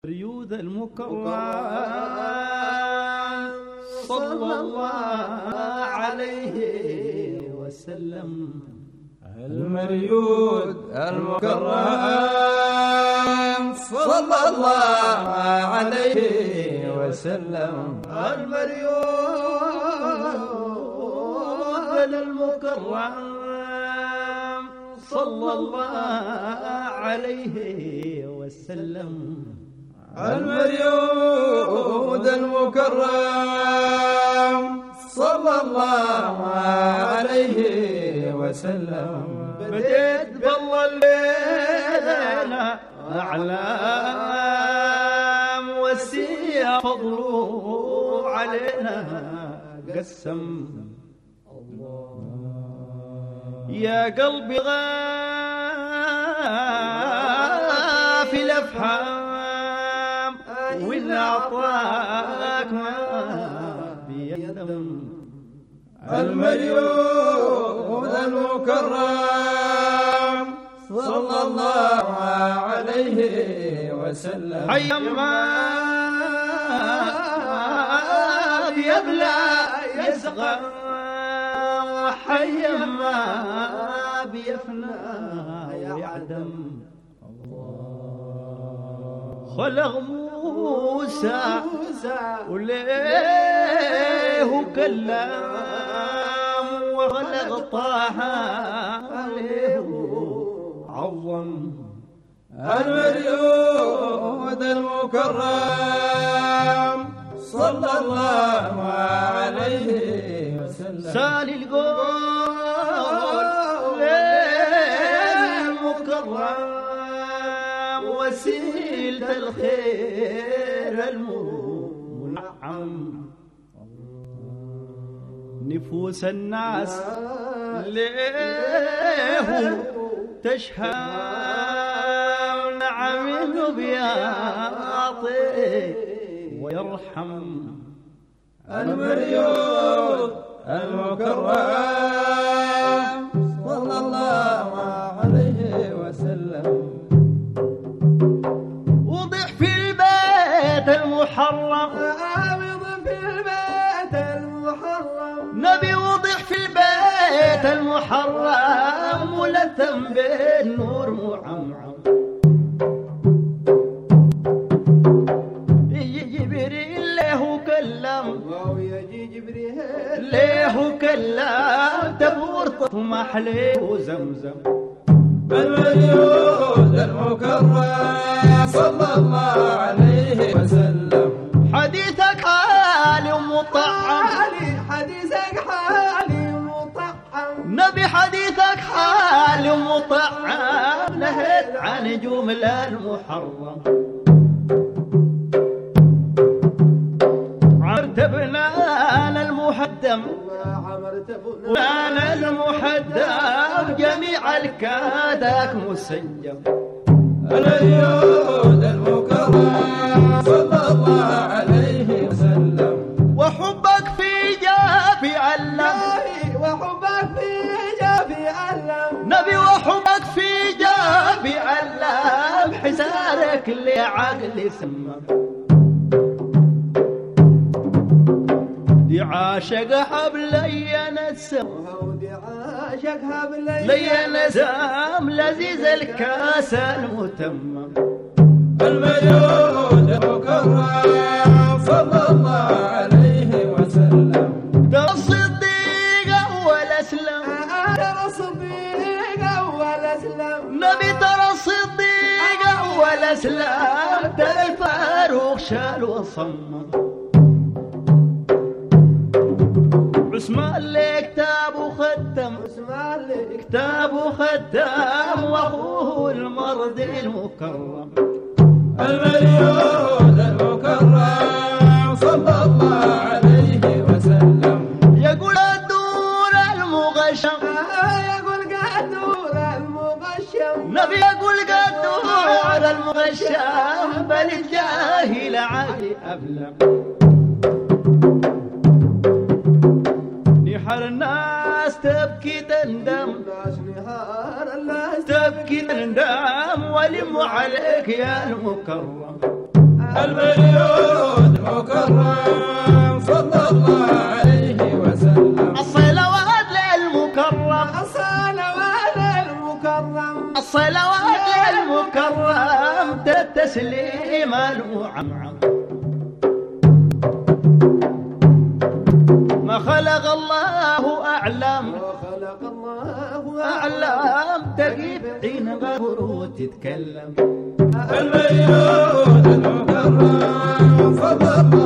ريود المكرم صلى الله عليه وسلم. المريود المكرم صلى الله عليه وسلم. المريود المكرم صلى الله عليه وسلم. المريود المكرم صلى الله عليه وسلم. بديت بالله الليلة أعلام وسيع فضله علينا قسم. يا قلبي غافل أفحام وإن أعطاك ما بيدم. المريود المكرم صلى الله عليه وسلم. حيا ما بيبلى يصغى، حيا ما بيفنى ويعدم. خلق موسى وليه كلام، وخلق طه عليه عظم. المريود المكرم صلى الله عليه وسلم. سالي القول للمكرم وسيلة الخير المنعم. نفوس الناس ليه تشهى، نعم انه بيعطي ويرحم. المريود المكرم صلى الله عليه وسلم. وضع في البيت المحرم، نبي وضع في البيت المحرم، ولثم بالنور معمعم. يجي جبريل له كلم، ليه كلم تبور طمح له زمزم. المريود المكرم صلى الله عليه وسلم. حديثك حالي ومطعم، حديثك حالي ومطعم، نبي حديثك حالي ومطعم. نهيت عن جمل المحرم، عرتبنا أنا المحدم، أنا المحدم، جميع الكادك مسجم. المريود المكرم صلى الله عليه وسلم. وحبك في جافي علم، وحبك في جافي علم، نبي وحبك في جافي علم. حسارك اللي عقلي سمم، دي عاشق حبلي نسم، عاشق حبلي لي نسم لذيذ الكاس المتمم. المريود المكرم صلى الله عليه وسلم. ترى الصديق أول أسلم، ترى الصديق أول أسلم، نبي ترى الصديق أول أسلم. ترى الفاروق شال وصمم، عثمان لي كتاب وختم، عثمان لي كتاب وختم، واخوه المرضي المكرم. المريود المكرم صلى الله عليه وسلم. يقول الدور المغشم، يقول قدور المغشم، نبي يقول الدور المغشم. بل الجاهل عقلي أبلم. نحر الناس تبكي تندم، الناس نهار الناس تبكي تندم، ولم عليك يا المكرم. المولود مكرم صلى الله عليه وسلم. الصلوات للمكرم الصلوات المكرم الصلوات للمكرم التسليم المعمم. ما خلق الله أعلم وخلق الله أعلم تجيب حين غبر تتكلم. المولود المكرم صلى الله